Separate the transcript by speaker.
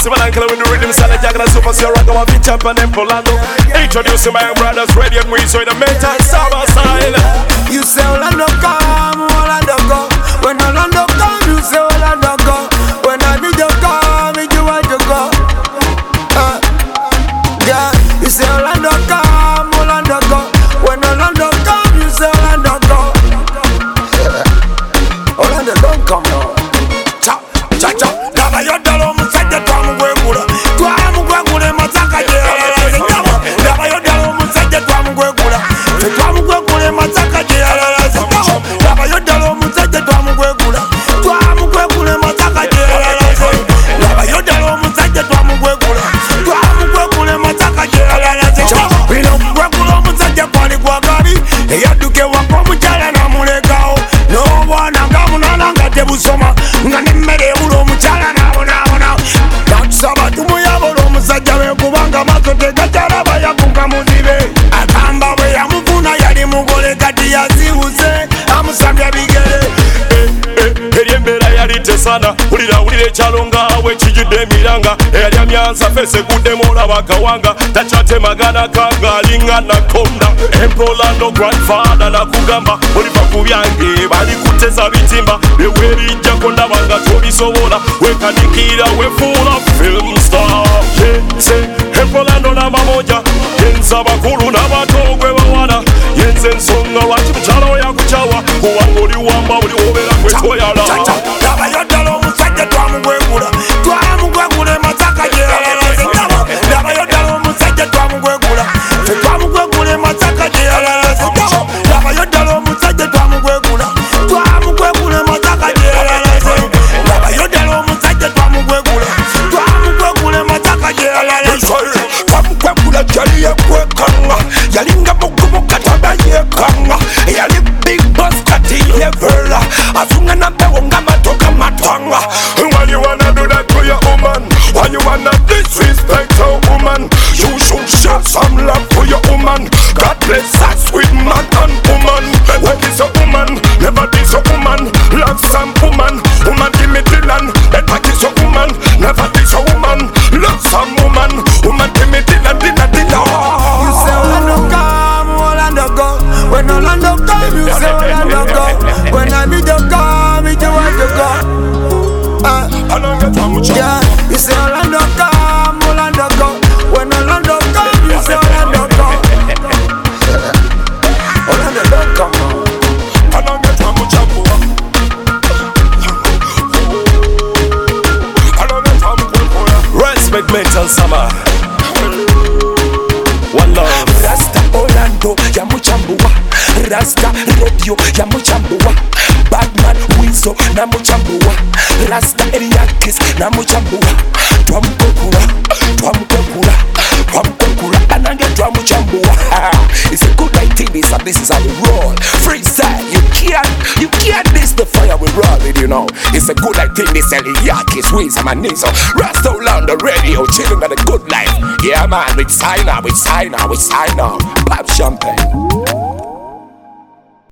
Speaker 1: Simalanka with the rhythm, Sally Jagger, Super Sierra, go on, champion in Polando. Introducing my brothers, Radio and Weed, so in the meantime, Saba style.
Speaker 2: You say Orlando come, Orlando go. When Orlando come, you say Orlando go. When I need you come, you want to go. Yeah, you say Orlando come, Orlando go. When Orlando come, you say Orlando go. Orlando don't come now. Cha, cha, cha. Daba yodalo musajja twamugwegula. Twamugwegula mataka je. Daba yodalo musajja twamugwegula. Twamugwegula mataka je. Daba yodalo musajja twamugwegula. Twamugwegula mataka je. Daba yodalo musajja twamugwegula. Twamugwegula mataka je. Bino gwegula musajja kwali gwagabi. Eyaduke wako mukyala namulekao. No bwana nga munana nga tebusoma. Nga nemmere ebula omukyala nabonaabona. Natusaba tumuyabola omusajja we kubanga maaso tegakyalaba yakunga muzibe. Agamba bwe yamufuna yali mugole kati yazibuze amusambya bigere.
Speaker 1: Eri embeera yali tesana wulira ekyalo ngaawe kijjudde emiranga eyali amyansa fese guddemu olaba akawanga takyatemagana kanga alinga nakonda Empolando grandfather nakugamba oliva ku byange bali kuteza bitimba byeweerijjako ndaba nga tobisobola wekanikira wefuula film star yenze Empolando n'amamoja yenze abakulu n'abato gwe bawana yenze ensonga lwaki mukyala we yakukyawa kubanga oli wamba buli wobeera kwetoyala.
Speaker 2: Daba yodalo omusajja twamugwegula. Twamugwegula mataka je. Daba yodalo omusajja twamugwegula. Twamugwegula mataka je. Daba yodalo omusajja twamugwegula. Twamugwegula mataka je. Daba yodalo omusajja twamugwegula. Twamugwegula mataka je. Twamugwegula jali yekwekanga. Yalinga mukubuka tabayekanga. Yali big boss kati yevela. Afunga na mbewo nga matoka matwanga.
Speaker 1: Why you wanna do that to your woman? Why you wanna disrespect your woman? You should show some love for your woman. God bless that sweet man and woman. What is a woman? Never diss a woman. Love some woman. Woman give me the land. Never diss a woman. Never diss a woman. Love some woman. Woman give me the land.
Speaker 2: You say Orlando come, Orlando go. When Orlando come, you say Orlando go. When I meet you come, you want to go. Yeah, you say Orlando come, Orlando go. When Orlando come, you say Orlando go. Orlando don't come now.
Speaker 1: Respect mental summer. One love.
Speaker 2: Rasta Orlando yamuchambua. Rasta radio yamuchambua. Batman Wizo namuchambua. Rasta Eliakis namuchambua. Twamukokura, twamukokura, twamukokura. Banange twamuchambua. It's a good thing this and this is how we roll. Freestyle, you can't miss the fire we roll with, you know. It's a good thing this Eliakis Wizo Manizo. Rasta Orlando radio chilling at a good life. Yeah man, we sign out. Pop champagne.